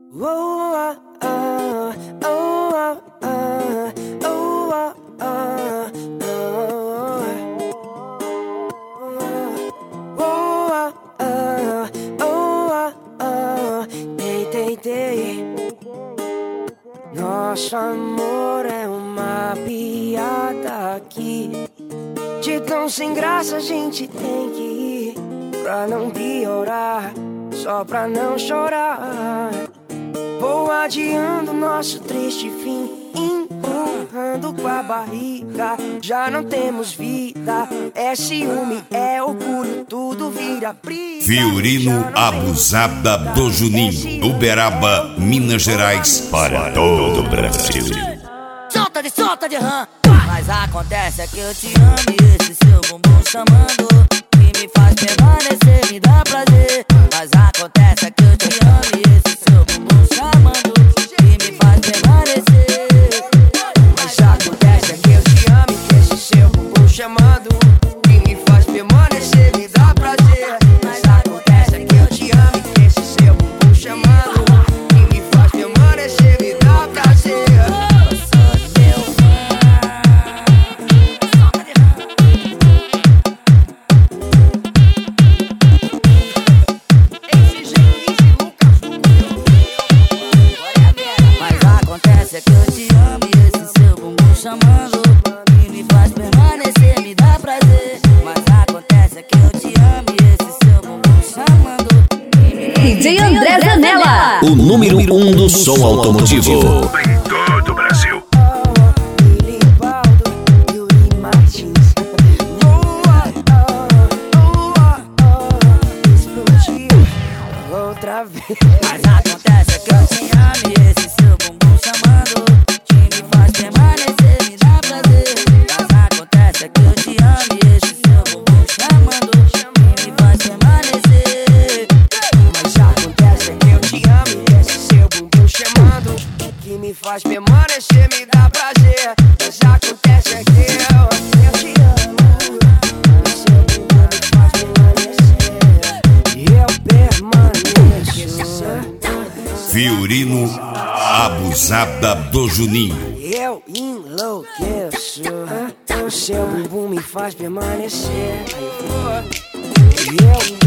Nosso amor é uma piada aqui. De tão sem graça a gente tem que ir, pra não piorar, só pra não chorar. Vou adiando nosso triste fim, empurrando com a barriga. Já não temos vida, é ciúme, é orgulho, tudo vira briga. Fiorino Abusada do Juninho, Uberaba, Minas Gerais, para todo o Brasil. Solta de rã. Mas acontece é que eu te amo e esse seu bumbum chamando, que me faz permanecer, me dá prazer. Mas acontece é que eu te amo e esse seu bumbum chamando, que me faz permanecer. Mas acontece é que eu te amo e esse seu bumbum chamando, que me faz permanecer, me dá prazer. Mas acontece é que eu te amo e esse seu bumbum chamando, que me faz permanecer, me dá prazer. É que eu te amo e esse seu bumbum chamando, que me faz permanecer, me dá prazer. Mas acontece é que eu te amo e esse seu bumbum chamando. DJ André Zanella, o número 1 do som automotivo em todo o Brasil. Outra vez. Mas acontece é que eu te amo e esse seu bumbum chamando, que me faz permanecer, me dá prazer. Mas acontece é que eu te amo e esse seu bumbum chamando, que me faz permanecer. Mas acontece é que eu te amo e esse seu bumbum chamando, que me faz permanecer, me dá prazer. Mas acontece é que eu te amo e seu bumbum me faz permanecer, e eu permaneço. Fiorino Abusada do Juninho. Eu enlouqueço, o seu bumbum me faz permanecer, e eu